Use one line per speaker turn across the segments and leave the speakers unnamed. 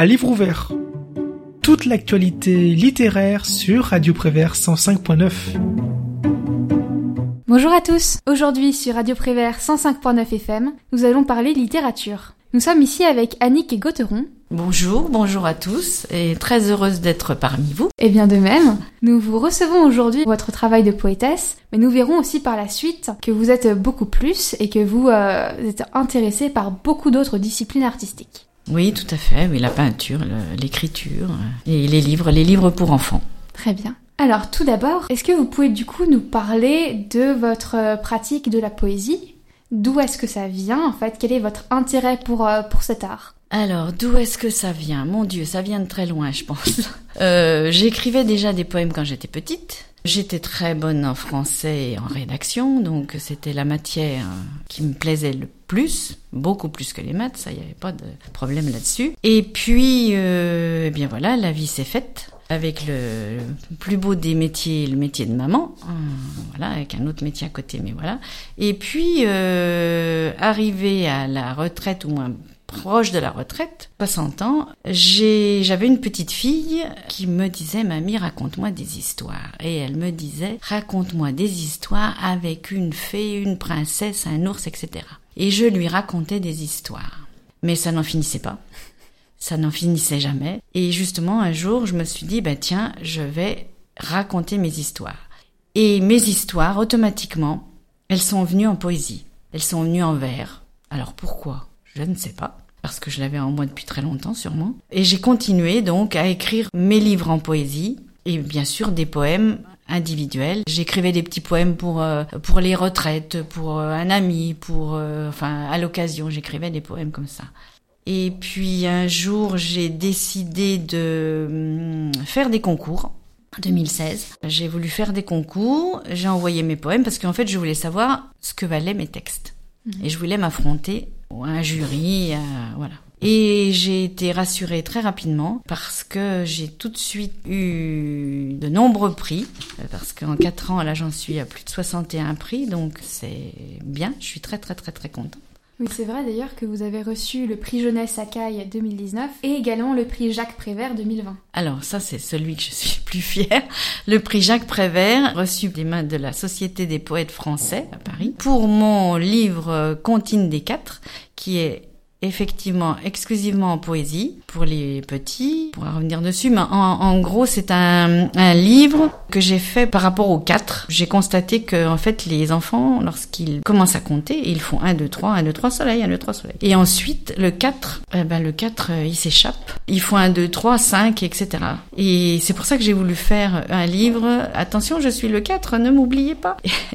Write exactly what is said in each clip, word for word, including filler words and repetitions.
à livre ouvert. Toute l'actualité littéraire sur Radio Prévert cent cinq point neuf.
Bonjour à tous. Aujourd'hui sur Radio Prévert cent cinq point neuf F M, nous allons parler littérature. Nous sommes ici avec Annick Gautheron.
Bonjour, bonjour à tous et très heureuse d'être parmi vous.
Et bien de même, nous vous recevons aujourd'hui pour votre travail de poétesse, mais nous verrons aussi par la suite que vous êtes beaucoup plus et que vous euh, êtes intéressée par beaucoup d'autres disciplines artistiques.
Oui, tout à fait, oui, la peinture, le, l'écriture et les livres, les livres pour enfants.
Très bien. Alors tout d'abord, est-ce que vous pouvez du coup nous parler de votre pratique de la poésie ? D'où est-ce que ça vient en fait ? Quel est votre intérêt pour, euh, pour cet art ?
Alors, d'où est-ce que ça vient ? Mon Dieu, ça vient de très loin, je pense. Euh, j'écrivais déjà des poèmes quand j'étais petite. J'étais très bonne en français et en rédaction, donc c'était la matière qui me plaisait le plus, beaucoup plus que les maths, ça, il n'y avait pas de problème là-dessus. Et puis, euh, eh bien voilà, la vie s'est faite. Avec le plus beau des métiers, le métier de maman, voilà, avec un autre métier à côté, mais voilà. Et puis, euh, arrivé à la retraite, ou moins proche de la retraite, soixante ans, j'ai, j'avais une petite fille qui me disait « Mamie, raconte-moi des histoires ». Et elle me disait « Raconte-moi des histoires avec une fée, une princesse, un ours, et cetera » Et je lui racontais des histoires. Mais ça n'en finissait pas. Ça n'en finissait jamais. Et justement, un jour, je me suis dit, bah tiens, je vais raconter mes histoires. Et mes histoires, automatiquement, elles sont venues en poésie. Elles sont venues en vers. Alors pourquoi ? Je ne sais pas. Parce que je l'avais en moi depuis très longtemps, sûrement. Et j'ai continué donc à écrire mes livres en poésie. Et bien sûr, des poèmes individuels. J'écrivais des petits poèmes pour euh, pour les retraites, pour euh, un ami, pour... Euh, enfin, à l'occasion, j'écrivais des poèmes comme ça. Et puis un jour, j'ai décidé de faire des concours. En deux mille seize, j'ai voulu faire des concours. J'ai envoyé mes poèmes parce qu'en fait, je voulais savoir ce que valaient mes textes. Mmh. Et je voulais m'affronter à un jury, euh, voilà. Et j'ai été rassurée très rapidement parce que j'ai tout de suite eu de nombreux prix. Parce qu'en quatre ans, là, j'en suis à plus de soixante et un prix. Donc, c'est bien. Je suis très, très, très, très contente.
Oui, c'est vrai d'ailleurs que vous avez reçu le prix Jeunesse à Caille deux mille dix-neuf et également le prix Jacques Prévert deux mille vingt.
Alors ça, c'est celui que je suis le plus fière. Le prix Jacques Prévert, reçu des mains de la Société des poètes français à Paris, pour mon livre Comptine des quatre, qui est effectivement exclusivement en poésie pour les petits. On pourra revenir dessus, mais en, en gros c'est un, un livre que j'ai fait par rapport aux quatre. J'ai constaté que en fait les enfants, lorsqu'ils commencent à compter, ils font un, deux, trois, un, deux, trois soleil, un, deux, trois soleil. Et ensuite le quatre, eh ben le quatre euh, il s'échappe. Ils font un, deux, trois, cinq, et cetera. Et c'est pour ça que j'ai voulu faire un livre. Attention, je suis le quatre, ne m'oubliez pas.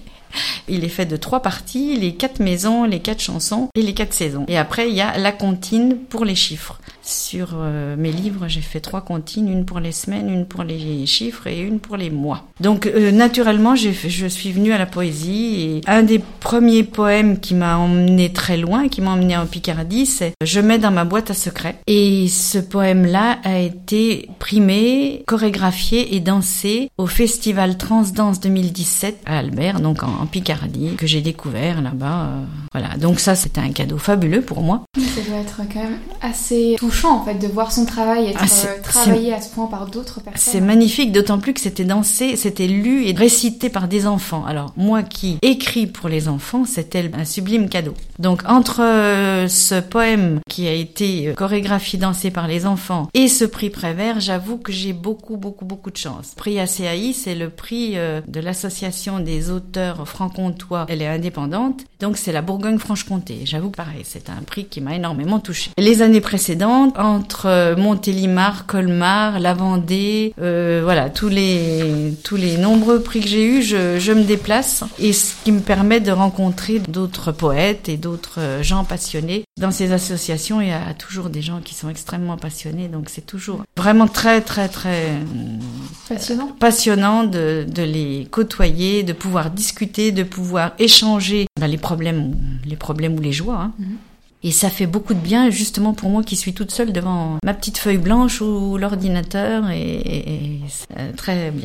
Il est fait de trois parties, les quatre maisons, les quatre chansons et les quatre saisons. Et après, il y a la comptine pour les chiffres. Sur euh, mes livres, j'ai fait trois comptines, une pour les semaines, une pour les chiffres et une pour les mois. Donc, euh, naturellement, j'ai fait, je suis venue à la poésie. Et un des premiers poèmes qui m'a emmené très loin, qui m'a emmené en Picardie, c'est « Je mets dans ma boîte à secrets ». Et ce poème-là a été primé, chorégraphié et dansé au Festival Transdanse deux mille dix-sept à Albert, donc en, en Picardie, que j'ai découvert là-bas. Euh, voilà, donc ça, c'était un cadeau fabuleux pour moi.
Ça doit être quand même assez touchant en fait de voir son travail être ah, euh, travaillé à ce point par d'autres personnes.
C'est magnifique, d'autant plus que c'était dansé, c'était lu et récité par des enfants. Alors moi qui écris pour les enfants, c'était un sublime cadeau. Donc entre euh, ce poème qui a été chorégraphié, dansé par les enfants et ce prix Prévert, j'avoue que j'ai beaucoup beaucoup beaucoup de chance. Le prix A C A I, c'est le prix euh, de l'association des auteurs franc-comtois. Elle est indépendante, donc c'est la Bourgogne-Franche-Comté. J'avoue que pareil, c'est un prix qui m'a énormément touchée. Les années précédentes, entre Montélimar, Colmar, la Vendée, euh, voilà, tous les tous les nombreux prix que j'ai eus, je, je me déplace et ce qui me permet de rencontrer d'autres poètes et d'autres gens passionnés. Dans ces associations, il y a toujours des gens qui sont extrêmement passionnés, donc c'est toujours vraiment très très très
passionnant,
euh, passionnant de, de les côtoyer, de pouvoir discuter, de pouvoir échanger ben, les problèmes, les problèmes ou les joies. Hein. Mm-hmm. Et ça fait beaucoup de bien, justement, pour moi qui suis toute seule devant ma petite feuille blanche ou l'ordinateur, et, et, et c'est très bien.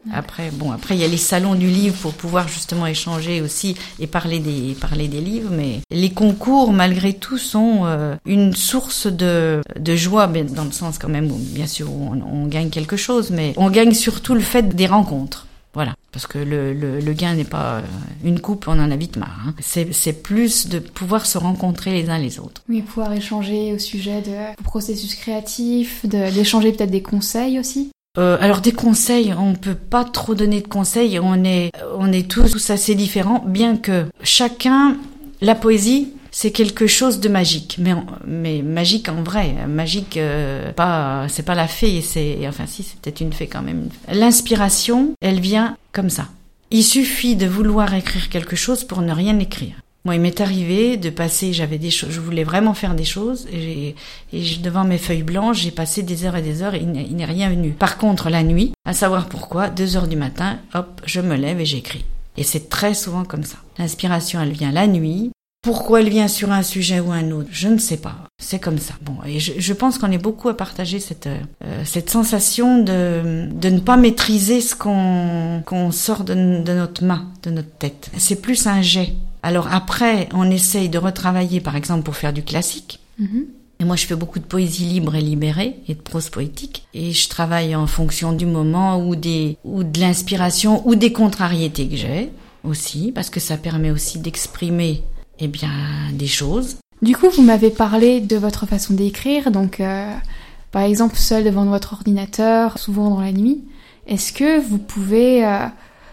Après, bon, après il y a les salons du livre pour pouvoir justement échanger aussi et parler des parler des livres, mais les concours malgré tout sont euh, une source de de joie, dans le sens quand même où, bien sûr on, on gagne quelque chose, mais on gagne surtout le fait des rencontres. Voilà, parce que le le, le gain n'est pas une coupe, on en a vite marre. Hein. C'est c'est plus de pouvoir se rencontrer les uns les autres.
Oui, pouvoir échanger au sujet de processus créatifs, de, d'échanger peut-être des conseils aussi.
Euh, alors des conseils, on peut pas trop donner de conseils. On est, on est tous, tous assez différents, bien que chacun, la poésie, c'est quelque chose de magique, mais mais magique en vrai, magique euh, pas, c'est pas la fée, c'est, enfin si, c'est peut-être une fée quand même. L'inspiration, elle vient comme ça. Il suffit de vouloir écrire quelque chose pour ne rien écrire. Moi, il m'est arrivé de passer, j'avais des choses, je voulais vraiment faire des choses, et, j'ai, et devant mes feuilles blanches, j'ai passé des heures et des heures, et il, il n'est rien venu. Par contre, la nuit, à savoir pourquoi, deux heures du matin, hop, je me lève et j'écris. Et c'est très souvent comme ça. L'inspiration, elle vient la nuit. Pourquoi elle vient sur un sujet ou un autre, je ne sais pas. C'est comme ça. Bon, et je, je pense qu'on est beaucoup à partager cette euh, cette sensation de de ne pas maîtriser ce qu'on qu'on sort de, de notre main, de notre tête. C'est plus un jet. Alors après, on essaye de retravailler, par exemple, pour faire du classique. Mm-hmm. Et moi, je fais beaucoup de poésie libre et libérée et de prose poétique. Et je travaille en fonction du moment ou des ou de l'inspiration ou des contrariétés que j'ai aussi, parce que ça permet aussi d'exprimer, eh bien, des choses.
Du coup, vous m'avez parlé de votre façon d'écrire, donc euh, par exemple, seul devant votre ordinateur, souvent dans la nuit. Est-ce que vous pouvez euh,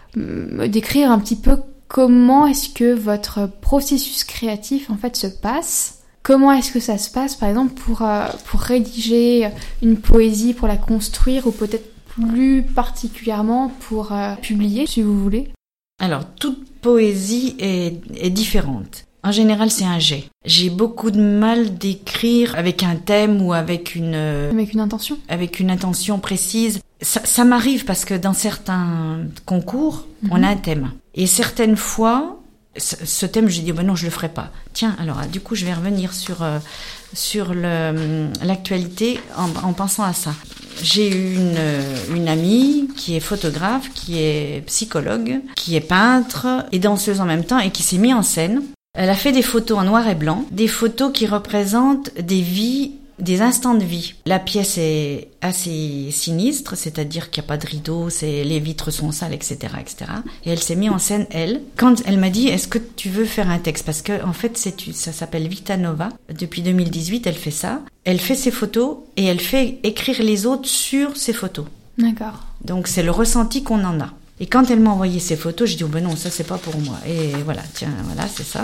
me décrire un petit peu comment est-ce que votre processus créatif en fait se passe? Comment est-ce que ça se passe, par exemple, pour euh, pour rédiger une poésie, pour la construire, ou peut-être plus particulièrement pour euh, publier, si vous voulez?
Alors, toute poésie est, est différente. En général, c'est un jet. J'ai beaucoup de mal d'écrire avec un thème ou avec une...
Avec une intention.
Avec une intention précise. Ça, ça m'arrive parce que dans certains concours, mm-hmm. on a un thème. Et certaines fois, ce, ce thème, j'ai dit, ben non, je le ferai pas. Tiens, alors, du coup, je vais revenir sur, euh, sur le, l'actualité en, en pensant à ça. J'ai eu une, une amie qui est photographe, qui est psychologue, qui est peintre et danseuse en même temps et qui s'est mise en scène. Elle a fait des photos en noir et blanc, des photos qui représentent des vies, des instants de vie. La pièce est assez sinistre, c'est-à-dire qu'il n'y a pas de rideau, c'est, les vitres sont sales, et cetera, et cetera. Et elle s'est mise en scène, elle. Quand elle m'a dit, est-ce que tu veux faire un texte? Parce que, en fait, c'est, ça s'appelle Vita Nova. Depuis deux mille dix-huit, elle fait ça. Elle fait ses photos et elle fait écrire les autres sur ses photos.
D'accord.
Donc, c'est le ressenti qu'on en a. Et quand elle m'a envoyé ces photos, j'ai dit, oh ben non, ça c'est pas pour moi. Et voilà, tiens, voilà, c'est ça.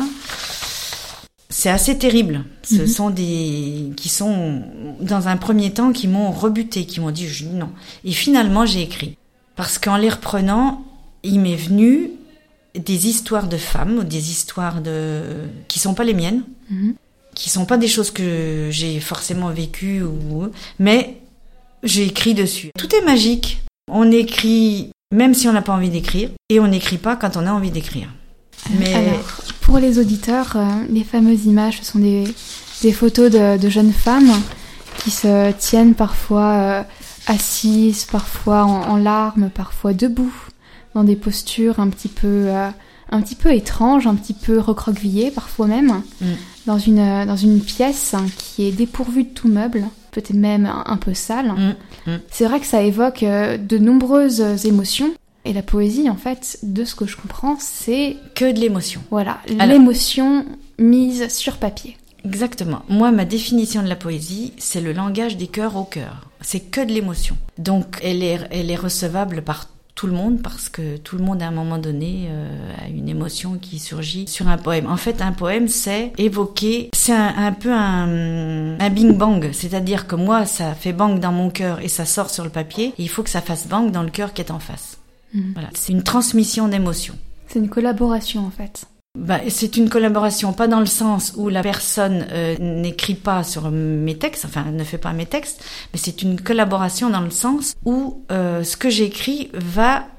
C'est assez terrible. Ce mm-hmm. sont des, qui sont, dans un premier temps, qui m'ont rebuté, qui m'ont dit, je dis non. Et finalement, j'ai écrit. Parce qu'en les reprenant, il m'est venu des histoires de femmes, des histoires de, qui sont pas les miennes, mm-hmm. qui sont pas des choses que j'ai forcément vécues ou, mais j'ai écrit dessus. Tout est magique. On écrit même si on n'a pas envie d'écrire, et on n'écrit pas quand on a envie d'écrire.
Mais alors, pour les auditeurs, euh, les fameuses images, ce sont des, des photos de, de jeunes femmes qui se tiennent parfois euh, assises, parfois en, en larmes, parfois debout, dans des postures un petit peu, euh, un petit peu étranges, un petit peu recroquevillées, parfois même, mm. dans une, euh, dans une pièce qui est dépourvue de tout meuble, peut-être même un, un peu sale. Mm. Mm. C'est vrai que ça évoque euh, de nombreuses émotions. Et la poésie, en fait, de ce que je comprends, c'est...
que de l'émotion.
Voilà, alors, l'émotion mise sur papier.
Exactement. Moi, ma définition de la poésie, c'est le langage des cœurs au cœur. C'est que de l'émotion. Donc, elle est, elle est recevable par tout le monde, parce que tout le monde, à un moment donné, euh, a une émotion qui surgit sur un poème. En fait, un poème, c'est évoquer... C'est un, un peu un, un bing-bang. C'est-à-dire que moi, ça fait bang dans mon cœur et ça sort sur le papier. Et il faut que ça fasse bang dans le cœur qui est en face. Mmh. Voilà, c'est une transmission d'émotions.
C'est une collaboration en fait.
Bah, c'est une collaboration, pas dans le sens où la personne euh, n'écrit pas sur mes textes, enfin ne fait pas mes textes, mais c'est une collaboration dans le sens où euh, ce que j'écris va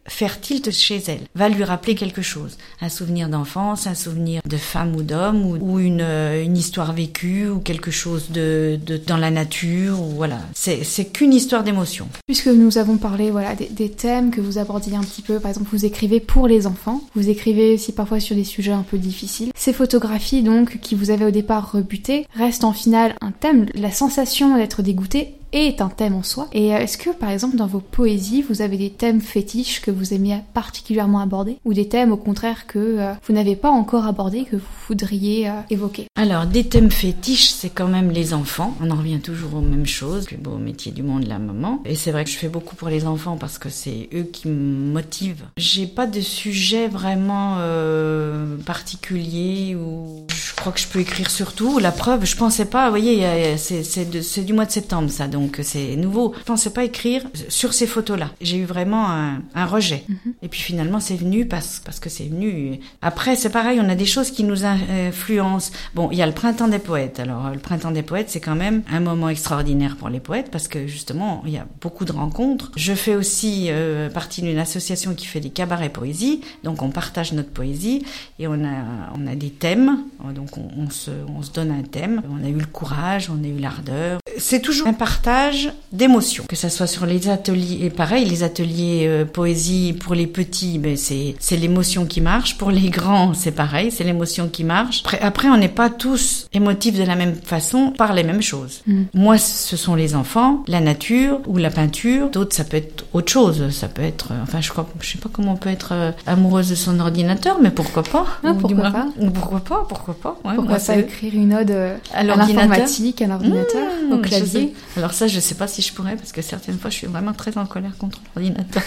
faire tilt chez elle, va lui rappeler quelque chose. Un souvenir d'enfance, un souvenir de femme ou d'homme, ou, ou une, une histoire vécue, ou quelque chose de, de dans la nature, ou voilà. C'est, c'est qu'une histoire d'émotion.
Puisque nous avons parlé voilà, des, des thèmes que vous abordiez un petit peu, par exemple vous écrivez pour les enfants, vous écrivez aussi parfois sur des sujets un peu difficiles. Ces photographies donc qui vous avaient au départ rebuté restent en finale un thème, la sensation d'être dégoûté est un thème en soi. Et est-ce que, par exemple, dans vos poésies, vous avez des thèmes fétiches que vous aimiez particulièrement aborder, ou des thèmes, au contraire, que euh, vous n'avez pas encore abordés, que vous voudriez euh, évoquer?
Alors, des thèmes fétiches, c'est quand même les enfants. On en revient toujours aux mêmes choses. Le plus beau métier du monde, la maman. Et c'est vrai que je fais beaucoup pour les enfants parce que c'est eux qui me motivent. J'ai pas de sujet vraiment euh, particulier où je crois que je peux écrire sur tout. La preuve, je pensais pas, vous voyez, c'est, c'est, de, c'est du mois de septembre, ça, donc c'est nouveau. Je pensais pas écrire sur ces photos-là. J'ai eu vraiment un, un rejet. Mm-hmm. Et puis finalement, c'est venu parce, parce que c'est venu. Après, c'est pareil, on a des choses qui nous influencent. Bon, il y a le printemps des poètes. Alors, le printemps des poètes, c'est quand même un moment extraordinaire pour les poètes parce que justement, il y a beaucoup de rencontres. Je fais aussi euh, partie d'une association qui fait des cabarets poésie. Donc, on partage notre poésie et on a, on a des thèmes. Donc, on, on, se, on se donne un thème. On a eu le courage, on a eu l'ardeur. C'est toujours un partage d'émotions, que ça soit sur les ateliers. Et pareil, les ateliers euh, poésie pour les petits, ben c'est c'est l'émotion qui marche. Pour les grands, c'est pareil, c'est l'émotion qui marche. Après, après on n'est pas tous émotifs de la même façon par les mêmes choses. Mm. Moi, ce sont les enfants, la nature ou la peinture. D'autres, ça peut être autre chose. Ça peut être, euh, enfin, je crois, je sais pas comment on peut être euh, amoureuse de son ordinateur, mais pourquoi pas?
Ah, pourquoi moins, pas
ou pourquoi pas? Pourquoi pas? Ouais,
pourquoi
moi,
pas
c'est...
écrire une ode euh, à, à l'informatique, à l'ordinateur, mmh, au clavier?
Alors ça, je sais pas si je pourrais, parce que certaines fois, je suis vraiment très en colère contre l'ordinateur.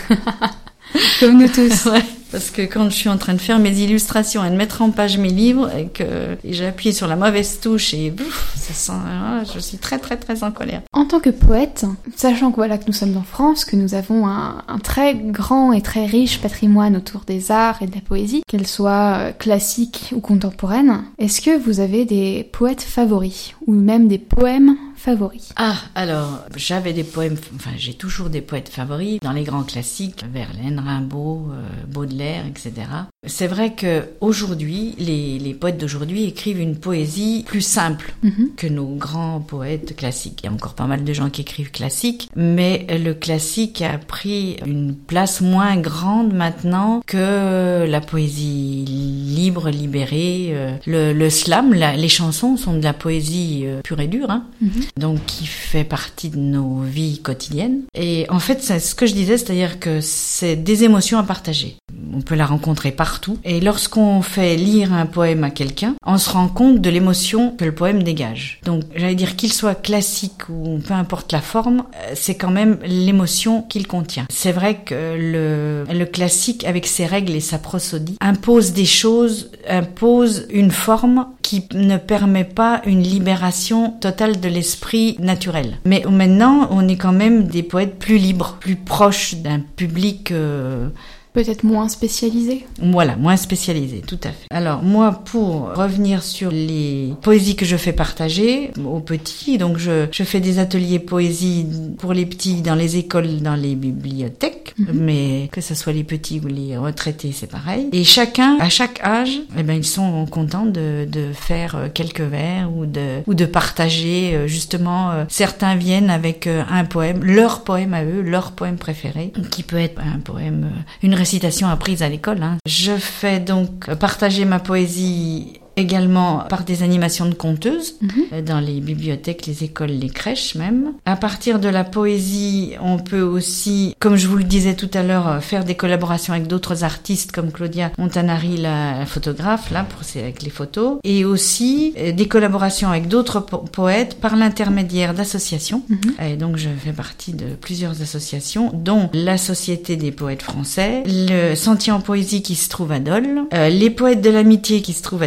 Comme nous tous.
Ouais, parce que quand je suis en train de faire mes illustrations et de mettre en page mes livres et que et j'ai appuyé sur la mauvaise touche et bouf, ça sent, ah, je suis très très très en colère.
En tant que poète, sachant que voilà que nous sommes en France, que nous avons un, un très grand et très riche patrimoine autour des arts et de la poésie, qu'elle soit classique ou contemporaine, est-ce que vous avez des poètes favoris ou même des poèmes favoris?
Ah, alors, j'avais des poèmes, enfin, j'ai toujours des poètes favoris dans les grands classiques, Verlaine, Rimbaud, euh, Baudelaire, et cetera. C'est vrai que aujourd'hui, les, les poètes d'aujourd'hui écrivent une poésie plus simple mm-hmm. que nos grands poètes classiques. Il y a encore pas mal de gens qui écrivent classique, mais le classique a pris une place moins grande maintenant que la poésie libre, libérée. Euh, le, le slam, la, les chansons sont de la poésie euh, pure et dure, hein. Mm-hmm. Donc qui fait partie de nos vies quotidiennes. Et en fait, c'est ce que je disais, c'est-à-dire que c'est des émotions à partager. On peut la rencontrer partout. Et lorsqu'on fait lire un poème à quelqu'un, on se rend compte de l'émotion que le poème dégage. Donc, j'allais dire qu'il soit classique ou peu importe la forme, c'est quand même l'émotion qu'il contient. C'est vrai que le, le classique, avec ses règles et sa prosodie, impose des choses, impose une forme qui ne permet pas une libération totale de l'esprit naturel. Mais maintenant, on est quand même des poètes plus libres, plus proches d'un public... Euh,
Peut-être moins spécialisé.
Voilà, moins spécialisé, tout à fait. Alors, moi, pour revenir sur les poésies que je fais partager aux petits, donc je, je fais des ateliers poésie pour les petits dans les écoles, dans les bibliothèques, mm-hmm. mais que ce soit les petits ou les retraités, c'est pareil. Et chacun, à chaque âge, eh ben, ils sont contents de, de faire quelques vers ou de, ou de partager, justement, certains viennent avec un poème, leur poème à eux, leur poème préféré, qui peut être un poème, une récitation apprise à l'école. Hein. Je fais donc partager ma poésie également par des animations de conteuses mmh. dans les bibliothèques, les écoles, les crèches même. À partir de la poésie, on peut aussi, comme je vous le disais tout à l'heure, faire des collaborations avec d'autres artistes comme Claudia Montanari, la photographe, là, pour avec les photos, et aussi des collaborations avec d'autres po- poètes par l'intermédiaire d'associations. Mmh. Et donc, je fais partie de plusieurs associations, dont la Société des poètes français, le Sentier en poésie qui se trouve à Dole, euh, les poètes de l'amitié qui se trouvent à Dijon,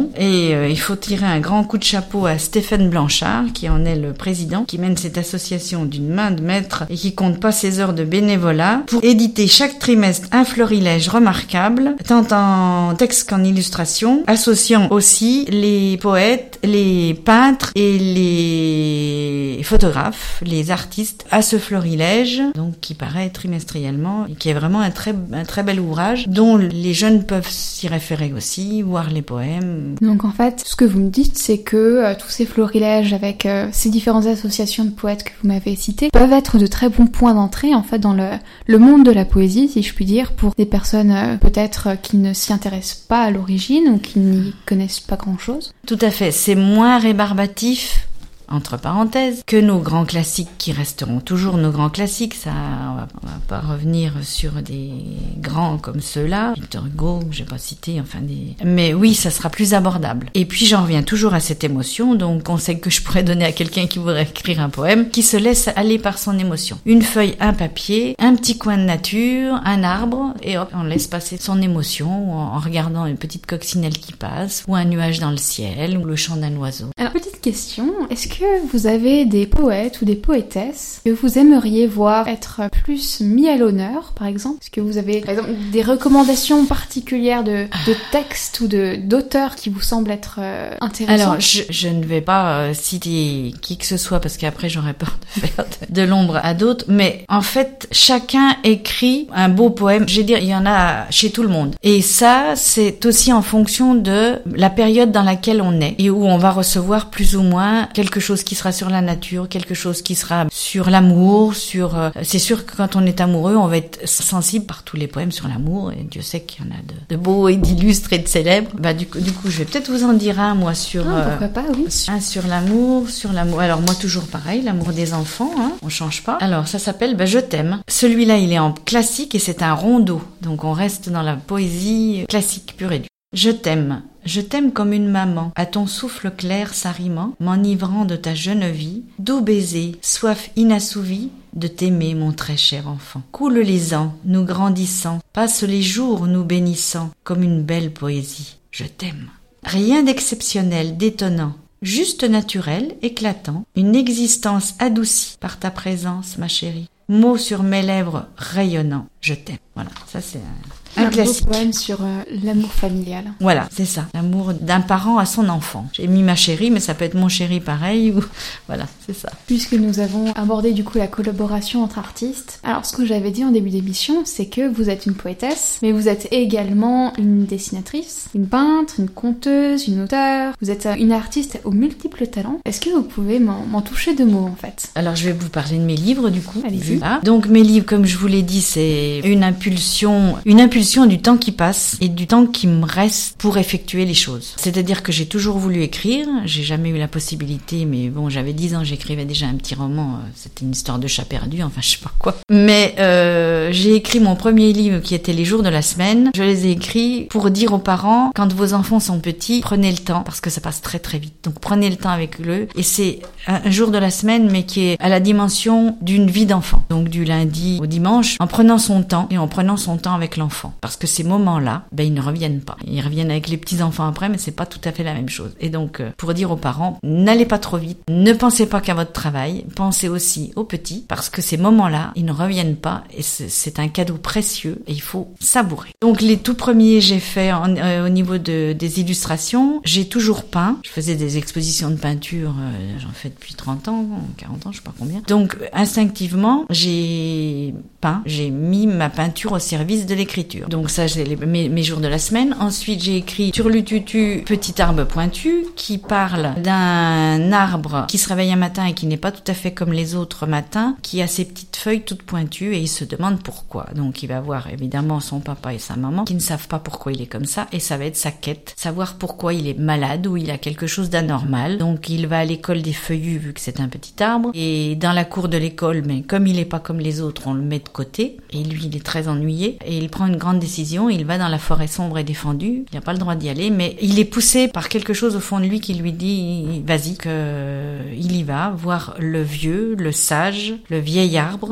Breton. Et euh, il faut tirer un grand coup de chapeau à Stéphane Blanchard, qui en est le président, qui mène cette association d'une main de maître et qui compte pas ses heures de bénévolat pour éditer chaque trimestre un florilège remarquable, tant en texte qu'en illustration, associant aussi les poètes, les peintres et les photographes, les artistes à ce florilège, donc qui paraît trimestriellement et qui est vraiment un très, un très bel ouvrage dont les jeunes peuvent s'y référer aussi, voir les poèmes.
Donc en fait, ce que vous me dites, c'est que euh, tous ces florilèges avec euh, ces différentes associations de poètes que vous m'avez citées peuvent être de très bons points d'entrée en fait dans le, le monde de la poésie, si je puis dire, pour des personnes euh, peut-être euh, qui ne s'y intéressent pas à l'origine ou qui n'y connaissent pas grand-chose.
Tout à fait, c'est moins rébarbatif, entre parenthèses, que nos grands classiques qui resteront toujours nos grands classiques. Ça, on va, on va pas revenir sur des grands comme ceux-là, Victor Hugo, j'ai pas cité, enfin des... Mais oui, ça sera plus abordable. Et puis j'en reviens toujours à cette émotion, donc conseil que je pourrais donner à quelqu'un qui voudrait écrire un poème, qui se laisse aller par son émotion. Une feuille, un papier, un petit coin de nature, un arbre, et hop, on laisse passer son émotion en regardant une petite coccinelle qui passe, ou un nuage dans le ciel, ou le chant d'un oiseau.
Alors, petite question, est-ce que que vous avez des poètes ou des poétesses que vous aimeriez voir être plus mis à l'honneur, par exemple? Est-ce que vous avez, par exemple, des recommandations particulières de, de textes ou de, d'auteurs qui vous semblent être euh, intéressants?
Alors, je, je ne vais pas euh, citer qui que ce soit parce qu'après j'aurais peur de faire de, de l'ombre à d'autres, mais en fait, chacun écrit un beau poème. Je veux dire, il y en a chez tout le monde. Et ça, c'est aussi en fonction de la période dans laquelle on est et où on va recevoir plus ou moins quelque chose qui sera sur la nature, quelque chose qui sera sur l'amour, sur... Euh, c'est sûr que quand on est amoureux, on va être sensible par tous les poèmes sur l'amour, et Dieu sait qu'il y en a de, de beaux et d'illustres et de célèbres. Bah du coup, du coup, je vais peut-être vous en dire un, moi, sur...
Ah, pourquoi pas, oui.
Euh, un sur l'amour, sur l'amour... Alors moi, toujours pareil, l'amour des enfants, hein, on change pas. Alors, ça s'appelle bah, « Je t'aime ». Celui-là, il est en classique et c'est un rondeau, donc on reste dans la poésie classique pure et dure. Je t'aime. Je t'aime comme une maman, à ton souffle clair s'arrimant, m'enivrant de ta jeune vie, doux baiser, soif inassouvie, de t'aimer, mon très cher enfant. Coulent les ans, nous grandissant, passent les jours, nous bénissant, comme une belle poésie. Je t'aime. Rien d'exceptionnel, d'étonnant, juste naturel, éclatant, une existence adoucie par ta présence, ma chérie. Mots sur mes lèvres rayonnants, je t'aime. Voilà, ça c'est un... Un, un classique.
beau poème sur euh, l'amour familial.
Voilà, c'est ça. L'amour d'un parent à son enfant. J'ai mis ma chérie, mais ça peut être mon chéri pareil. Ou... Voilà, c'est ça.
Puisque nous avons abordé du coup la collaboration entre artistes. Alors, ce que j'avais dit en début d'émission, c'est que vous êtes une poétesse, mais vous êtes également une dessinatrice, une peintre, une conteuse, une auteure. Vous êtes une artiste aux multiples talents. Est-ce que vous pouvez m'en, m'en toucher deux mots, en fait?
Alors, je vais vous parler de mes livres, du coup.
Allez-y.
Ah. Donc, mes livres, comme je vous l'ai dit, c'est une impulsion, une impulsion du temps qui passe et du temps qui me reste pour effectuer les choses. C'est-à-dire que j'ai toujours voulu écrire, j'ai jamais eu la possibilité, mais bon, j'avais dix ans, j'écrivais déjà un petit roman, c'était une histoire de chat perdu, enfin je sais pas quoi. Mais euh, j'ai écrit mon premier livre qui était Les jours de la semaine. Je les ai écrits pour dire aux parents, quand vos enfants sont petits, prenez le temps, parce que ça passe très très vite. Donc prenez le temps avec eux. Et c'est un jour de la semaine, mais qui est à la dimension d'une vie d'enfant. Donc du lundi au dimanche, en prenant son temps et en prenant son temps avec l'enfant. Parce que ces moments-là, ben, ils ne reviennent pas. Ils reviennent avec les petits-enfants après, mais c'est pas tout à fait la même chose. Et donc, euh, pour dire aux parents, n'allez pas trop vite, ne pensez pas qu'à votre travail, pensez aussi aux petits, parce que ces moments-là, ils ne reviennent pas, et c'est, c'est un cadeau précieux, et il faut savourer. Donc, les tout premiers, j'ai fait en, euh, au niveau de, des illustrations, j'ai toujours peint. Je faisais des expositions de peinture, euh, j'en fais depuis trente ans, quarante ans, je sais pas combien. Donc, instinctivement, j'ai peint, j'ai mis ma peinture au service de l'écriture. Donc ça, j'ai les, mes, mes jours de la semaine. Ensuite, j'ai écrit Turlututu, petit arbre pointu, qui parle d'un arbre qui se réveille un matin et qui n'est pas tout à fait comme les autres matins, qui a ses petites feuilles toutes pointues et il se demande pourquoi. Donc il va voir évidemment son papa et sa maman qui ne savent pas pourquoi il est comme ça, et ça va être sa quête, savoir pourquoi il est malade ou il a quelque chose d'anormal. Donc il va à l'école des feuillus vu que c'est un petit arbre, et dans la cour de l'école, mais comme il est pas comme les autres, on le met de côté, et lui il est très ennuyé, et il prend une grande décision, il va dans la forêt sombre et défendue, il n'a pas le droit d'y aller, mais il est poussé par quelque chose au fond de lui qui lui dit vas-y, que il y va, voir le vieux, le sage, le vieil arbre,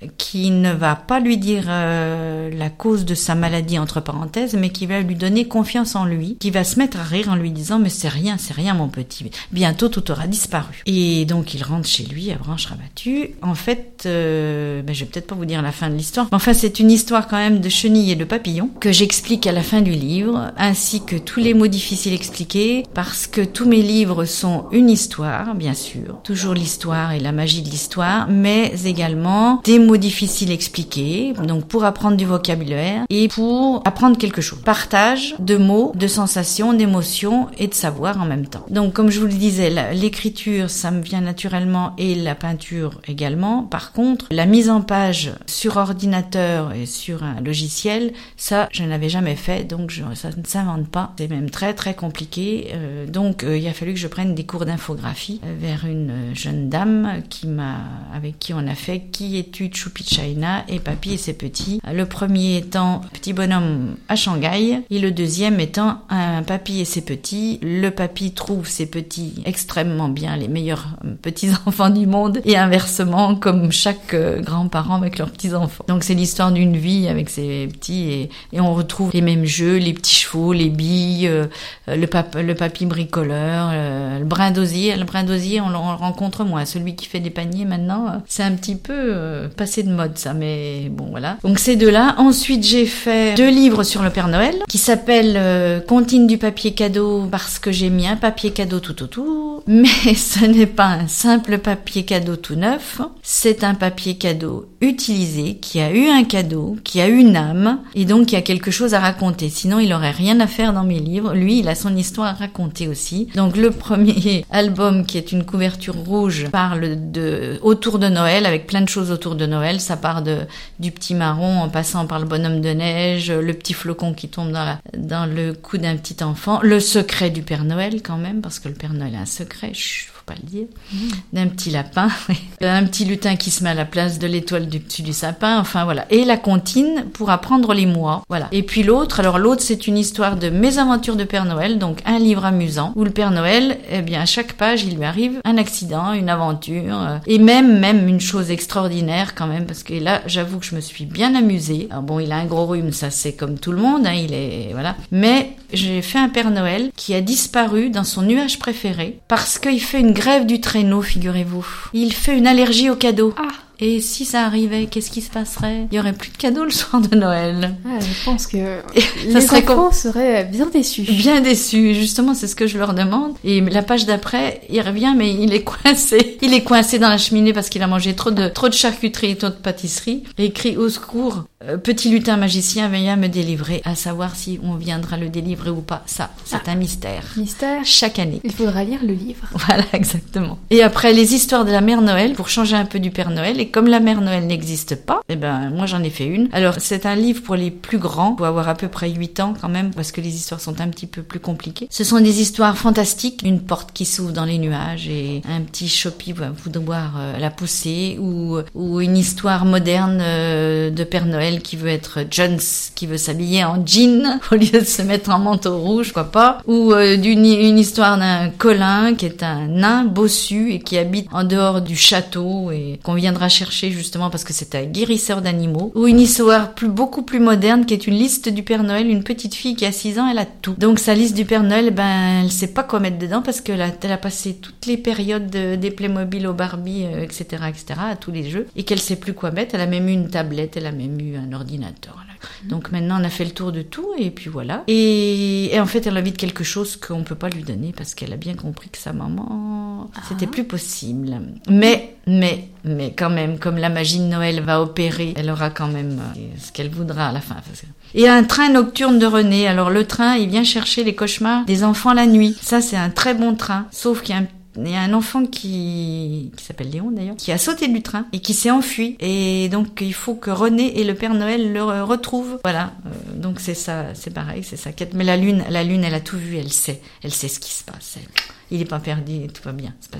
qui ne va pas lui dire euh, la cause de sa maladie entre parenthèses, mais qui va lui donner confiance en lui, qui va se mettre à rire en lui disant mais c'est rien, c'est rien mon petit, bientôt tout aura disparu. Et donc il rentre chez lui à branche rabattue. En fait, euh, ben, je vais peut-être pas vous dire la fin de l'histoire, mais enfin c'est une histoire quand même de chenilles et de papillons que j'explique à la fin du livre, ainsi que tous les mots difficiles expliqués, parce que tous mes livres sont une histoire, bien sûr, toujours l'histoire et la magie de l'histoire, mais également des mots difficiles expliqués, donc pour apprendre du vocabulaire et pour apprendre quelque chose. Partage de mots, de sensations, d'émotions et de savoir en même temps. Donc comme je vous le disais, l'écriture ça me vient naturellement et la peinture également. Par contre, la mise en page sur ordinateur et sur un logiciel, ça je n'avais jamais fait, donc je, ça ne s'invente pas. C'est même très très compliqué. Euh, donc euh, il a fallu que je prenne des cours d'infographie euh, vers une jeune dame qui m'a, avec qui on a fait Qui es-tu Choupi China et Papy et ses petits. Le premier étant Petit bonhomme à Shanghai et le deuxième étant un Papy et ses petits. Le papy trouve ses petits extrêmement bien, les meilleurs petits enfants du monde et inversement comme chaque euh, grand-parent avec leurs petits enfants. Donc c'est l'histoire d'une vie avec ses petits et, et on retrouve les mêmes jeux, les petits chevaux, les billes, euh, le, pap- le papy bricoleur, euh, le brin d'osier. Le brin d'osier on le rencontre moins. Celui qui fait des paniers maintenant, euh, c'est un petit peu euh, passé de mode ça, mais bon voilà. Donc ces deux-là. Ensuite j'ai fait deux livres sur le Père Noël qui s'appellent euh, Comptine du papier cadeau parce que j'ai mis un papier cadeau tout autour, mais ce n'est pas un simple papier cadeau tout neuf, c'est un papier cadeau utilisé qui a eu un cadeau, qui a une âme et donc qui a quelque chose à raconter. Sinon il aurait rien à faire dans mes livres. Lui il a son histoire à raconter aussi. Donc le premier album qui est une couverture rouge parle de autour de Noël avec plein de choses autour de Noël. Ça part de du petit marron en passant par le bonhomme de neige, le petit flocon qui tombe dans la dans le cou d'un petit enfant, le secret du Père Noël quand même parce que le Père Noël a un secret. Chut, faut pas le dire. Mmh. D'un petit lapin, un petit lutin qui se met à la place de l'étoile du dessus du sapin. Enfin voilà. Et la comptine pour apprendre les mois. Voilà. Et puis l'autre, alors l'autre c'est une histoire de mes aventures de Père Noël, donc un livre amusant où le Père Noël, eh bien à chaque page il lui arrive un accident, une aventure euh, et même même une chose extraordinaire quand même parce que là j'avoue que je me suis bien amusée. Alors bon il a un gros rhume, ça c'est comme tout le monde, hein, il est voilà. Mais j'ai fait un Père Noël qui a disparu dans son nuage préféré parce qu'il fait une grève du traîneau, figurez-vous. Il fait une allergie aux cadeaux.
Ah.
Et si ça arrivait, qu'est-ce qui se passerait? Il y aurait plus de cadeaux le soir de Noël.
Ah, je pense que
ça
les
serait
enfants
com-
seraient bien déçus.
Bien déçus, justement, c'est ce que je leur demande. Et la page d'après, il revient, mais il est coincé. Il est coincé dans la cheminée parce qu'il a mangé trop de trop de charcuterie et trop de pâtisserie. Et il crie au secours. Euh, petit lutin magicien, viens me délivrer. À savoir si on viendra le délivrer ou pas. Ça, c'est ah. un mystère.
Mystère.
Chaque année.
Il faudra lire le livre.
Voilà, exactement. Et après, les histoires de la Mère Noël, pour changer un peu du Père Noël. Et comme la Mère Noël n'existe pas, eh ben, moi j'en ai fait une. Alors, c'est un livre pour les plus grands. Il faut avoir à peu près huit ans quand même, parce que les histoires sont un petit peu plus compliquées. Ce sont des histoires fantastiques. Une porte qui s'ouvre dans les nuages et un petit chopi va vouloir euh, la pousser. Ou, ou une histoire moderne euh, de Père Noël qui veut être Jones, qui veut s'habiller en jean au lieu de se mettre en manteau rouge, quoi pas. Ou euh, d'une une histoire d'un Colin qui est un nain bossu et qui habite en dehors du château et qu'on viendra chercher justement parce que c'est un guérisseur d'animaux. Ou une histoire plus, beaucoup plus moderne qui est une liste du Père Noël, une petite fille qui a six ans, elle a tout. Donc sa liste du Père Noël, ben elle sait pas quoi mettre dedans parce que là, elle a passé toutes les périodes de, des Playmobil au Barbie, euh, et cetera, et cetera, à tous les jeux, et qu'elle sait plus quoi mettre. Elle a même eu une tablette, elle a même eu un ordinateur. Donc maintenant on a fait le tour de tout et puis voilà. Et, et en fait elle a envie de quelque chose qu'on peut pas lui donner parce qu'elle a bien compris que sa maman, ah. c'était plus possible. Mais, mais, mais quand même, comme la magie de Noël va opérer, elle aura quand même ce qu'elle voudra à la fin. Et un train nocturne de René. Alors le train, il vient chercher les cauchemars des enfants la nuit. Ça c'est un très bon train, sauf qu'il y a un Il y a un enfant qui, qui s'appelle Léon d'ailleurs, qui a sauté du train et qui s'est enfui. Et donc, il faut que René et le Père Noël le retrouvent. Voilà. Euh, donc, c'est ça, c'est pareil, c'est sa quête. Mais la lune, la lune, elle a tout vu, elle sait. Elle sait ce qui se passe. Elle, il est pas perdu, tout va bien se passer.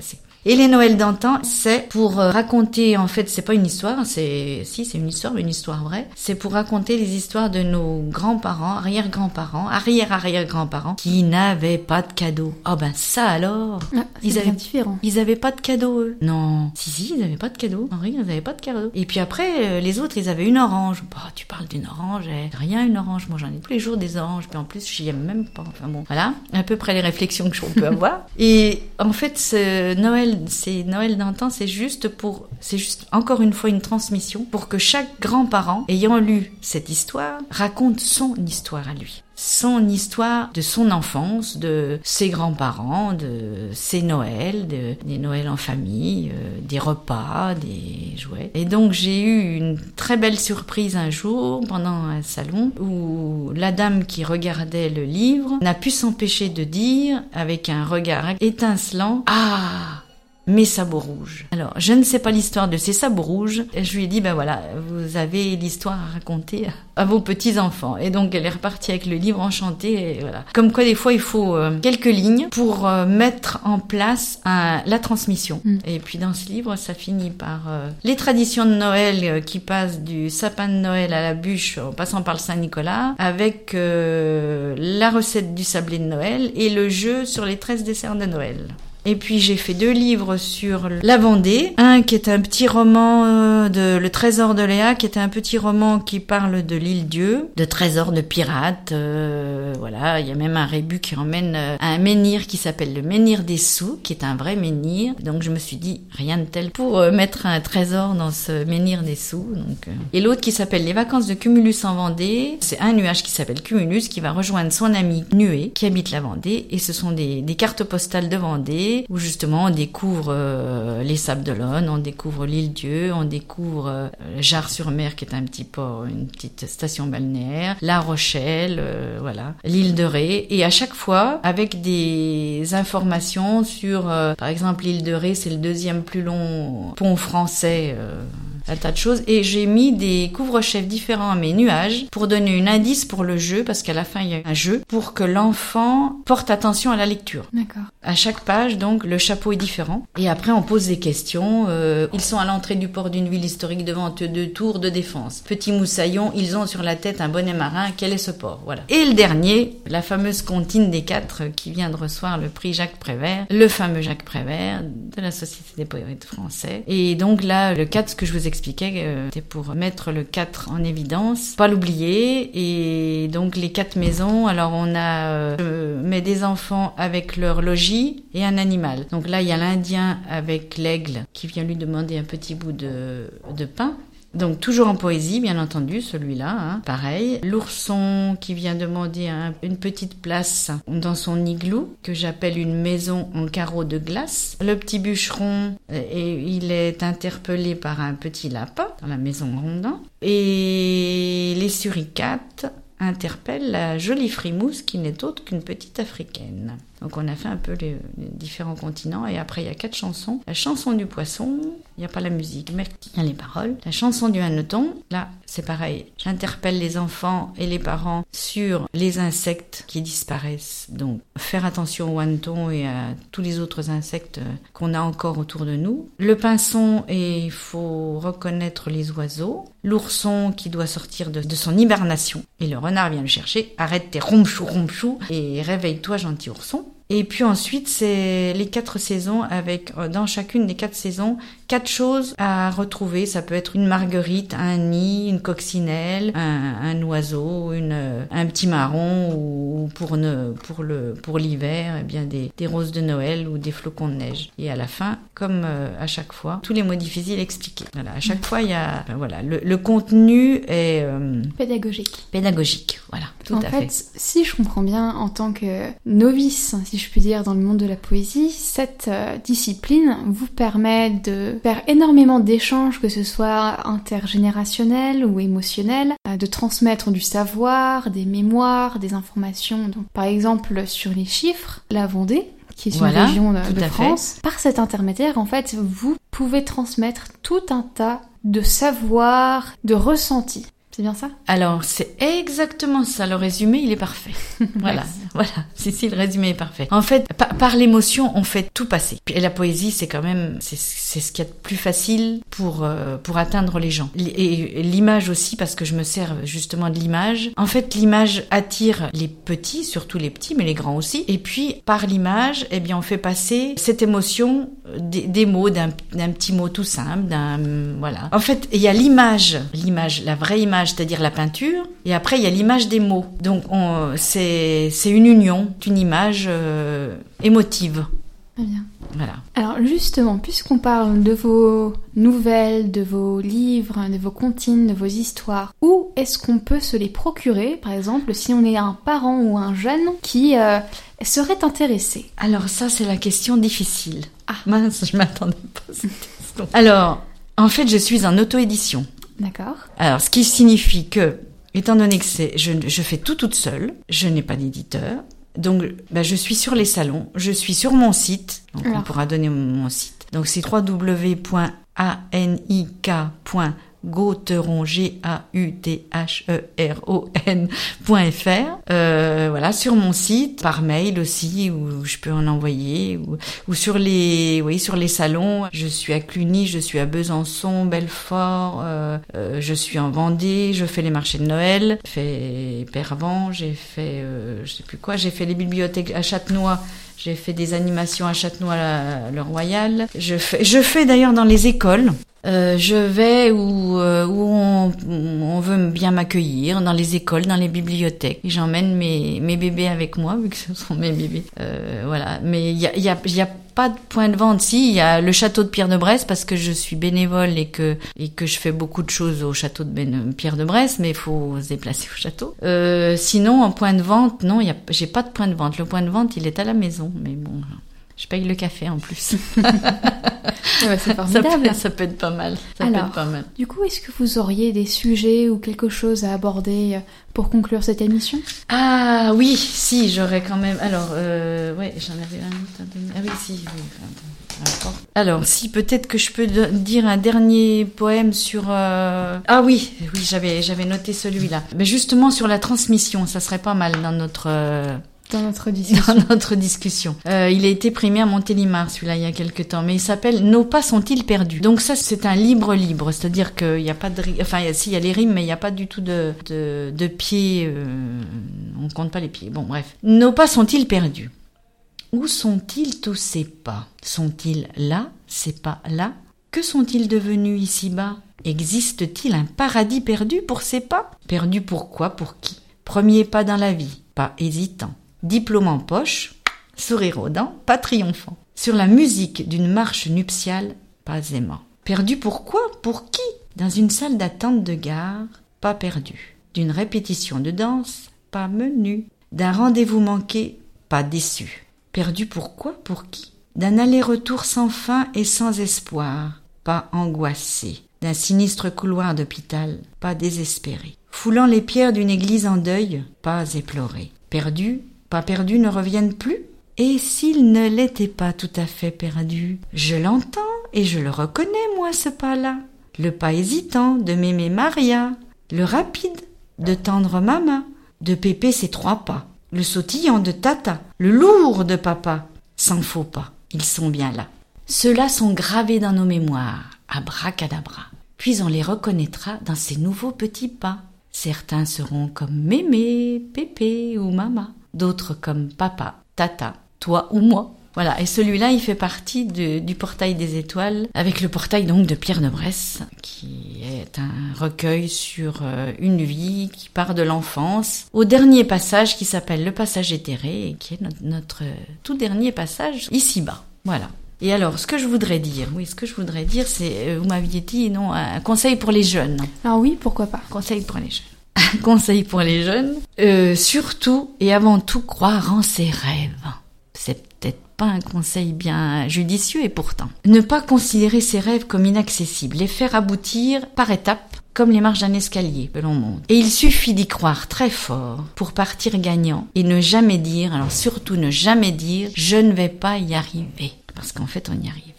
Et les Noëls d'antan, c'est pour raconter, en fait, c'est pas une histoire, c'est, si, c'est une histoire, mais une histoire vraie. C'est pour raconter les histoires de nos grands-parents, arrière-grands-parents, arrière-arrière-grands-parents, qui n'avaient pas de cadeaux. Oh ben, ça alors!
Ah, c'est
ils avaient,
différent.
Ils avaient pas de cadeaux, eux. Non. Si, si, ils avaient pas de cadeaux. Henri, ils avaient pas de cadeaux. Et puis après, les autres, ils avaient une orange. Bah, tu parles d'une orange, eh. Rien, une orange. Moi, j'en ai tous les jours des oranges. Puis en plus, j'y aime même pas. Enfin bon, voilà. À peu près les réflexions que je peux avoir. Et en fait, ce Noël, c'est Noël d'antan, c'est juste pour, c'est juste encore une fois une transmission pour que chaque grand-parent ayant lu cette histoire raconte son histoire à lui. Son histoire de son enfance, de ses grands-parents, de ses Noëls, de, des Noëls en famille, euh, des repas, des jouets. Et donc j'ai eu une très belle surprise un jour pendant un salon où la dame qui regardait le livre n'a pu s'empêcher de dire avec un regard étincelant « Ah !» Mes sabots rouges. Alors, je ne sais pas l'histoire de ces sabots rouges. Et je lui ai dit, ben voilà, vous avez l'histoire à raconter à vos petits-enfants. Et donc, elle est repartie avec le livre enchantée. Et voilà. Comme quoi, des fois, il faut euh, quelques lignes pour euh, mettre en place un, la transmission. Mm. Et puis, dans ce livre, ça finit par euh, les traditions de Noël euh, qui passent du sapin de Noël à la bûche, en passant par le Saint-Nicolas, avec euh, la recette du sablé de Noël et le jeu sur les treize desserts de Noël. Et puis j'ai fait deux livres sur la Vendée, un qui est un petit roman de Le Trésor de Léa, qui est un petit roman qui parle de l'île Dieu, de trésors de pirates, euh, voilà, il y a même un rébus qui emmène à un menhir qui s'appelle le menhir des sous, qui est un vrai menhir. Donc je me suis dit rien de tel pour euh, mettre un trésor dans ce menhir des sous. Donc, euh. Et l'autre qui s'appelle Les vacances de Cumulus en Vendée, c'est un nuage qui s'appelle Cumulus qui va rejoindre son ami Nuée qui habite la Vendée, et ce sont des, des cartes postales de Vendée où justement on découvre euh, les Sables d'Olonne, on découvre l'île Dieu, on découvre euh, Jars-sur-Mer qui est un petit port, une petite station balnéaire, La Rochelle, euh, voilà, l'île de Ré, et à chaque fois avec des informations sur, euh, par exemple l'île de Ré, c'est le deuxième plus long pont français, euh, un tas de choses, et j'ai mis des couvre-chefs différents à mes nuages pour donner un indice pour le jeu, parce qu'à la fin il y a un jeu pour que l'enfant porte attention à la lecture.
D'accord.
À chaque page, donc, le chapeau est différent. Et après, on pose des questions. Euh, ils sont à l'entrée du port d'une ville historique devant deux tours de défense. Petit moussaillon, ils ont sur la tête un bonnet marin. Quel est ce port? Voilà. Et le dernier, la fameuse comptine des quatre qui vient de recevoir le prix Jacques Prévert, le fameux Jacques Prévert de la Société des poètes français. Et donc là, le quatre, ce que je vous expliquais, euh, c'était pour mettre le quatre en évidence, pas l'oublier. Et donc les quatre maisons, alors on a euh, je mets des enfants avec leur logis et un animal. Donc là, il y a l'Indien avec l'aigle qui vient lui demander un petit bout de, de pain. Donc toujours en poésie, bien entendu, celui-là, hein, pareil. L'ourson qui vient demander un, une petite place dans son igloo, que j'appelle une maison en carreaux de glace. Le petit bûcheron, et il est interpellé par un petit lapin dans la maison rondin. Et les suricates interpellent la jolie frimousse qui n'est autre qu'une petite africaine. Donc on a fait un peu les, les différents continents, et après il y a quatre chansons. La chanson du poisson, il n'y a pas la musique, mais il y a les paroles. La chanson du hanneton, là c'est pareil, j'interpelle les enfants et les parents sur les insectes qui disparaissent. Donc faire attention au hanneton et à tous les autres insectes qu'on a encore autour de nous. Le pinson, et il faut reconnaître les oiseaux. L'ourson qui doit sortir de, de son hibernation, et le renard vient le chercher. Arrête tes ronchou ronchou et réveille-toi gentil ourson. Et puis ensuite, c'est les quatre saisons avec, dans chacune des quatre saisons, quatre choses à retrouver. Ça peut être une marguerite, un nid, une coccinelle, un, un oiseau, une, un petit marron, ou pour, ne, pour, le, pour l'hiver, eh bien des, des roses de Noël ou des flocons de neige. Et à la fin, comme euh, à chaque fois, tous les mots difficiles expliqués. Voilà, à chaque fois, il y a, ben voilà, le, le contenu est euh,
pédagogique.
Pédagogique, voilà, tout
en
à
fait,
fait.
Si je comprends bien, en tant que novice, si je puis dire, dans le monde de la poésie, cette euh, discipline vous permet de faire énormément d'échanges, que ce soit intergénérationnels ou émotionnels, euh, de transmettre du savoir, des mémoires, des informations. Donc, par exemple, sur les chiffres, la Vendée, qui est
voilà,
une région de, de France,
fait.
Par cet intermédiaire, en fait, vous pouvez transmettre tout un tas de savoir, de ressentis. C'est bien ça?
Alors, c'est exactement ça. Le résumé, il est parfait. Voilà. Voilà, si, si, le résumé est parfait. En fait, par, par l'émotion, on fait tout passer. Et la poésie, c'est quand même, c'est, c'est ce qu'il y a de plus facile pour, euh, pour atteindre les gens. Et, et l'image aussi, parce que je me sers justement de l'image. En fait, l'image attire les petits, surtout les petits, mais les grands aussi. Et puis, par l'image, eh bien, on fait passer cette émotion des, des mots, d'un, d'un petit mot tout simple, d'un, voilà. En fait, il y a l'image, l'image, la vraie image, c'est-à-dire la peinture. Et après, il y a l'image des mots. Donc, on, c'est, c'est une union, une image euh, émotive.
Très bien.
Voilà.
Alors justement, puisqu'on parle de vos nouvelles, de vos livres, de vos comptines, de vos histoires, où est-ce qu'on peut se les procurer, par exemple, si on est un parent ou un jeune qui euh, serait intéressé?
Alors ça, c'est la question difficile. Ah mince, je m'attendais pas à cette question. Alors, en fait, je suis en auto-édition.
D'accord.
Alors, ce qui signifie que, étant donné que c'est, je, je fais tout toute seule, je n'ai pas d'éditeur. Donc, bah, je suis sur les salons, je suis sur mon site, donc alors. On pourra donner mon, mon site. Donc, c'est w w w point a n i k point gautheron, G A U T H E R O N point F R. Euh, voilà, sur mon site, par mail aussi, où je peux en envoyer, ou, ou sur les, oui, sur les salons. Je suis à Cluny, je suis à Besançon, Belfort, euh, euh, je suis en Vendée, je fais les marchés de Noël, j'ai fait Pervan, j'ai fait, euh, je sais plus quoi, j'ai fait les bibliothèques à Châtenois. J'ai fait des animations à Châtenois-le-Royal. Je fais, je fais d'ailleurs dans les écoles. Euh, je vais où, euh, où on, on veut bien m'accueillir, dans les écoles, dans les bibliothèques. Et j'emmène mes, mes bébés avec moi, vu que ce sont mes bébés. Euh, voilà. Mais il y a, y a, y a pas de point de vente. Si, il y a le château de Pierre-de-Bresse, parce que je suis bénévole et que, et que je fais beaucoup de choses au château de ben, Pierre-de-Bresse, mais il faut se déplacer au château. Euh, sinon, en point de vente, non, y a, j'ai pas de point de vente. Le point de vente, il est à la maison. Mais bon, je paye le café en plus.
Ouais, c'est formidable.
Ça peut, ça peut être pas mal. Ça
Alors,
peut être pas mal.
Du coup, est-ce que vous auriez des sujets ou quelque chose à aborder pour conclure cette émission?
Ah oui, si, j'aurais quand même... Alors, euh, ouais, j'en avais un autre à donner. Ah oui, si, oui. Alors, si, peut-être que je peux de- dire un dernier poème sur... Euh... Ah oui, oui, j'avais, j'avais noté celui-là. Mais justement, sur la transmission, ça serait pas mal dans notre... Euh...
Dans notre discussion.
Dans notre discussion. Euh, il a été primé à Montélimar, celui-là, il y a quelque temps. Mais il s'appelle « Nos pas sont-ils perdus ?» Donc ça, c'est un libre-libre. C'est-à-dire qu'il n'y a pas de... Enfin, si, il y a les rimes, mais il n'y a pas du tout de, de, de pieds. Euh, on compte pas les pieds. Bon, bref. « Nos pas sont-ils perdus ?» Où sont-ils tous ces pas ? Sont-ils là, ces pas là ? Que sont-ils devenus ici-bas ? Existe-t-il un paradis perdu pour ces pas ? Perdu pourquoi ? Pour qui ? Premier pas dans la vie, pas hésitant. Diplôme en poche, sourire aux dents, pas triomphant. Sur la musique d'une marche nuptiale, pas aimant. Perdu pourquoi ? Pour qui ? Dans une salle d'attente de gare, pas perdu. D'une répétition de danse, pas menu. D'un rendez-vous manqué, pas déçu. Perdu pourquoi ? Pour qui ? D'un aller-retour sans fin et sans espoir, pas angoissé. D'un sinistre couloir d'hôpital, pas désespéré. Foulant les pierres d'une église en deuil, pas éploré. Perdu, pas perdu ne reviennent plus. Et s'il ne l'était pas tout à fait perdu, je l'entends et je le reconnais, moi, ce pas-là. Le pas hésitant de mémé Maria, le rapide de tendre maman, de pépé ses trois pas, le sautillant de tata, le lourd de papa. Sans faux pas, ils sont bien là. Ceux-là sont gravés dans nos mémoires, abracadabra. Puis on les reconnaîtra dans ces nouveaux petits pas. Certains seront comme mémé, pépé ou maman. D'autres comme papa, tata, toi ou moi. Voilà, et celui-là, il fait partie de, du Portail des Étoiles, avec le portail donc de Pierre-de-Bresse, qui est un recueil sur euh, une vie qui part de l'enfance, au dernier passage qui s'appelle Le Passage éthéré, et qui est notre, notre tout dernier passage ici-bas. Voilà. Et alors, ce que je voudrais dire, oui, ce que je voudrais dire, c'est, euh, vous m'aviez dit, non, un conseil pour les jeunes.
Alors oui, pourquoi pas.
Conseil pour les jeunes. Un conseil pour les jeunes, euh, surtout et avant tout croire en ses rêves. C'est peut-être pas un conseil bien judicieux et pourtant. Ne pas considérer ses rêves comme inaccessibles, les faire aboutir par étapes comme les marches d'un escalier que l'on monte. Et il suffit d'y croire très fort pour partir gagnant et ne jamais dire, alors surtout ne jamais dire, je ne vais pas y arriver. Parce qu'en fait on y arrive.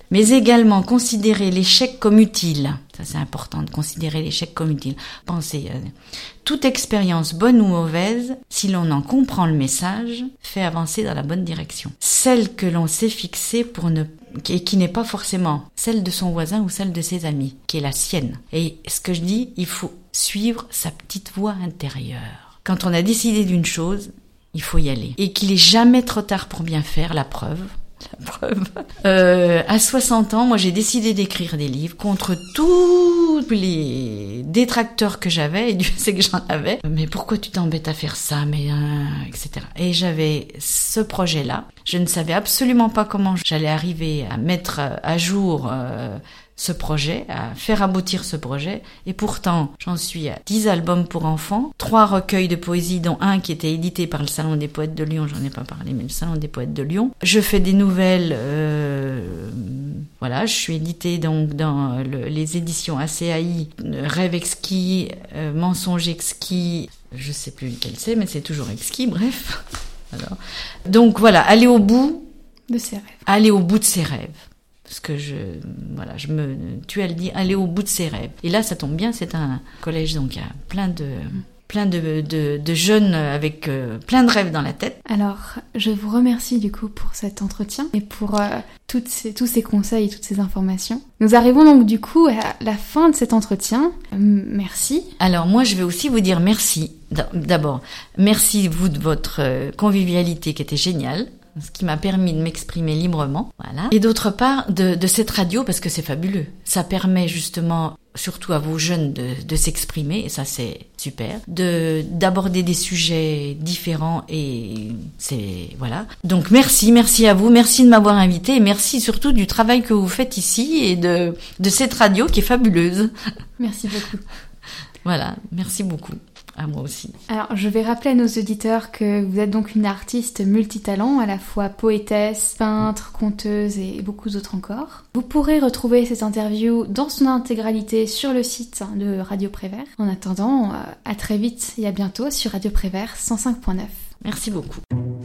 mais également considérer l'échec comme utile. Ça, c'est important de considérer l'échec comme utile. Pensez, euh, toute expérience, bonne ou mauvaise, si l'on en comprend le message, fait avancer dans la bonne direction. Celle que l'on s'est fixée pour ne et qui n'est pas forcément celle de son voisin ou celle de ses amis, qui est la sienne. Et ce que je dis, il faut suivre sa petite voix intérieure. Quand on a décidé d'une chose, il faut y aller. Et qu'il est jamais trop tard pour bien faire, la preuve. La preuve. Euh, à soixante ans, moi j'ai décidé d'écrire des livres contre tous les détracteurs que j'avais, et Dieu sait que j'en avais. Mais pourquoi tu t'embêtes à faire ça, mais euh, et cetera. Et j'avais ce projet-là. Je ne savais absolument pas comment j'allais arriver à mettre à jour euh, ce projet, à faire aboutir ce projet. Et pourtant, j'en suis à dix albums pour enfants, trois recueils de poésie, dont un qui était édité par le Salon des Poètes de Lyon, j'en ai pas parlé, mais le Salon des Poètes de Lyon. Je fais des nouvelles, euh, voilà, je suis éditée donc dans le, les éditions A C A I, Rêve exquis, euh, Mensonge exquis, je sais plus lequel c'est, mais c'est toujours exquis, bref. Alors, donc voilà, aller au bout
de ses rêves.
Aller au bout de ses rêves. Parce que je, voilà, je me, tu as le dit, aller au bout de ses rêves. Et là, ça tombe bien, c'est un collège, donc il y a plein de, plein de, de, de jeunes avec euh, plein de rêves dans la tête.
Alors, je vous remercie du coup pour cet entretien et pour euh, toutes ces, tous ces conseils et toutes ces informations. Nous arrivons donc du coup à la fin de cet entretien. Euh, merci.
Alors moi, je vais aussi vous dire merci. D'abord, merci vous de votre convivialité qui était géniale, ce qui m'a permis de m'exprimer librement, voilà. Et d'autre part, de, de cette radio, parce que c'est fabuleux. Ça permet justement, surtout à vos jeunes, de, de s'exprimer, et ça c'est super, de d'aborder des sujets différents, et c'est, voilà. Donc merci, merci à vous, merci de m'avoir invité, et merci surtout du travail que vous faites ici, et de, de cette radio qui est fabuleuse.
Merci beaucoup.
Voilà, merci beaucoup. À moi aussi.
Alors, je vais rappeler à nos auditeurs que vous êtes donc une artiste multitalent, à la fois poétesse, peintre, conteuse et beaucoup d'autres encore. Vous pourrez retrouver cette interview dans son intégralité sur le site de Radio Prévert. En attendant, à très vite et à bientôt sur Radio Prévert cent cinq point neuf.
Merci beaucoup.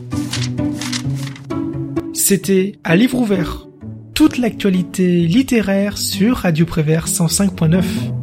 C'était À Livre Ouvert. Toute l'actualité littéraire sur Radio Prévert cent cinq point neuf.